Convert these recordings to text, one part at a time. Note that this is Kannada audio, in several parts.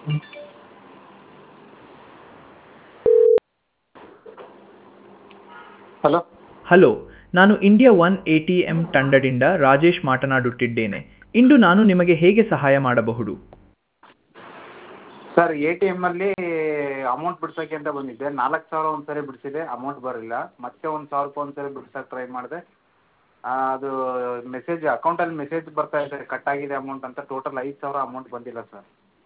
ಹಲೋ. ಹಲೋ, ನಾನು ಇಂಡಿಯಾ ಒನ್ ಎ.ಟಿ.ಎಂ ತಂಡದಿಂದ ರಾಜೇಶ್ ಮಾತನಾಡುತ್ತಿದ್ದೇನೆ. ಇಂದು ನಾನು ನಿಮಗೆ ಹೇಗೆ ಸಹಾಯ ಮಾಡಬಹುದು? ಸರ್, ಎ ಟಿ ಎಮ್ಮಲ್ಲಿ ಅಮೌಂಟ್ ಬಿಡ್ಸೋಕ್ಕೆ ಅಂತ ಬಂದಿದ್ದೆ. 4,000 ಒಂದು ಸರಿ ಬಿಡಿಸಿದೆ, ಅಮೌಂಟ್ ಬರಲಿಲ್ಲ. ಮತ್ತೆ 1,000 ರೂಪಾಯಿ ಒಂದು ಸರಿ ಬಿಡ್ಸೋಕ್ಕೆ ಟ್ರೈ ಮಾಡಿದೆ. ಅದು ಮೆಸೇಜ್ ಅಕೌಂಟಲ್ಲಿ ಮೆಸೇಜ್ ಬರ್ತಾ ಇದೆ, ಕಟ್ ಆಗಿದೆ ಅಮೌಂಟ್ ಅಂತ. ಟೋಟಲ್ 5,000 ಅಮೌಂಟ್ ಬಂದಿಲ್ಲ ಸರ್.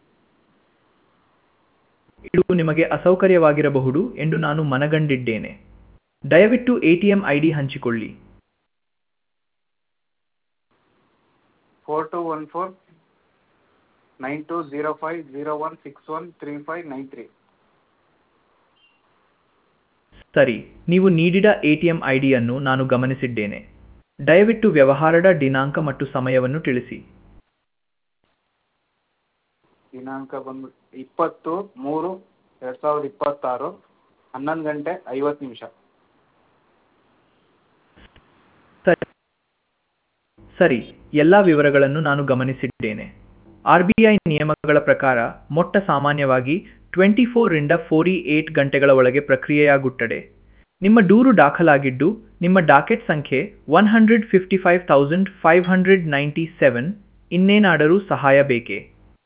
ಇದು ನಿಮಗೆ ಅಸೌಕರ್ಯವಾಗಿರಬಹುದು ಎಂದು ನಾನು ಮನಗಂಡಿದ್ದೇನೆ. ದಯವಿಟ್ಟು ಎ.ಟಿ.ಎಂ ಐಡಿ ಹಂಚಿಕೊಳ್ಳಿ. 4214-9205-01613593. ಸರಿ, ನೀವು ನೀಡಿದ ಎ.ಟಿ.ಎಂ ಐಡಿಯನ್ನು ನಾನು ಗಮನಿಸಿದ್ದೇನೆ. ದಯವಿಟ್ಟು ವ್ಯವಹಾರದ ದಿನಾಂಕ ಮತ್ತು ಸಮಯವನ್ನು ತಿಳಿಸಿ. ದಿನಾಂಕ ಬಂದು 20-3-2026, 11:50. ಸರಿ, ಎಲ್ಲ ವಿವರಗಳನ್ನು ನಾನು ಗಮನಿಸಿದ್ದೇನೆ. ಆರ್.ಬಿ.ಐ ನಿಯಮಗಳ ಪ್ರಕಾರ ಮೊಟ್ಟ ಸಾಮಾನ್ಯವಾಗಿ 24 ರಿಂದ 48 ಗಂಟೆಗಳ ಒಳಗೆ ಪ್ರಕ್ರಿಯೆಯಾಗುತ್ತದೆ. ನಿಮ್ಮ ದೂರು ದಾಖಲಾಗಿದ್ದು, ನಿಮ್ಮ ಡಾಕೆಟ್ ಸಂಖ್ಯೆ 155,597. ಇನ್ನೇನಾದರೂ ಸಹಾಯ ಬೇಕೇ?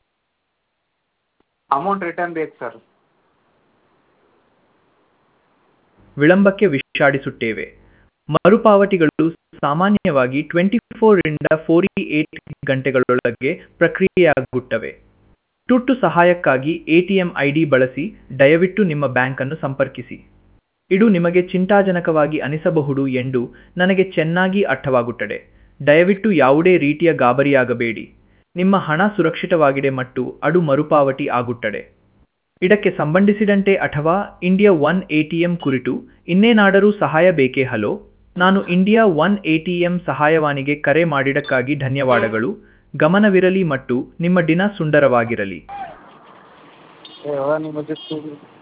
ಅಮೌಂಟ್ ರಿಟರ್ನ್ ಬೇಕು ಸರ್. ವಿಳಂಬಕ್ಕೆ ವಿಷಾದಿಸುತ್ತೇವೆ. ಮರುಪಾವತಿಗಳು ಸಾಮಾನ್ಯವಾಗಿ 24 ರಿಂದ 48 ಗಂಟೆಗಳೊಳಗೆ ಪ್ರಕ್ರಿಯೆಯಾಗುತ್ತವೆ. ತುರ್ತು ಸಹಾಯಕ್ಕಾಗಿ ಎ.ಟಿ.ಎಂ ಐಡಿ ಬಳಸಿ ದಯವಿಟ್ಟು ನಿಮ್ಮ ಬ್ಯಾಂಕ್ ಅನ್ನು ಸಂಪರ್ಕಿಸಿ. ಇದು ನಿಮಗೆ ಚಿಂತಾಜನಕವಾಗಿ ಅನಿಸಬಹುದು ಎಂದು ನನಗೆ ಚೆನ್ನಾಗಿ ಅರ್ಥವಾಗುತ್ತದೆ. ದಯವಿಟ್ಟು ಯಾವುದೇ ರೀತಿಯ ಗಾಬರಿಯಾಗಬೇಡಿ. ನಿಮ್ಮ ಹಣ ಸುರಕ್ಷಿತವಾಗಿದೆ ಮತ್ತು ಅದು ಮರುಪಾವತಿ ಆಗುತ್ತದೆ. ಇದಕ್ಕೆ ಸಂಬಂಧಿಸಿದಂತೆ ಅಥವಾ ಇಂಡಿಯಾ ಒನ್ ಎ.ಟಿ.ಎಂ ಕುರಿತು ಇನ್ನೇನಾದರೂ ಸಹಾಯ ಬೇಕೇ? ಹಲೋ, ನಾನು ಇಂಡಿಯಾ ಒನ್ ಎ.ಟಿ.ಎಂ ಸಹಾಯವಾಣಿಗೆ ಕರೆ ಮಾಡಿದ್ದಕ್ಕಾಗಿ ಧನ್ಯವಾದಗಳು. ಗಮನವಿರಲಿ ಮತ್ತು ನಿಮ್ಮ ದಿನ ಸುಂದರವಾಗಿರಲಿ.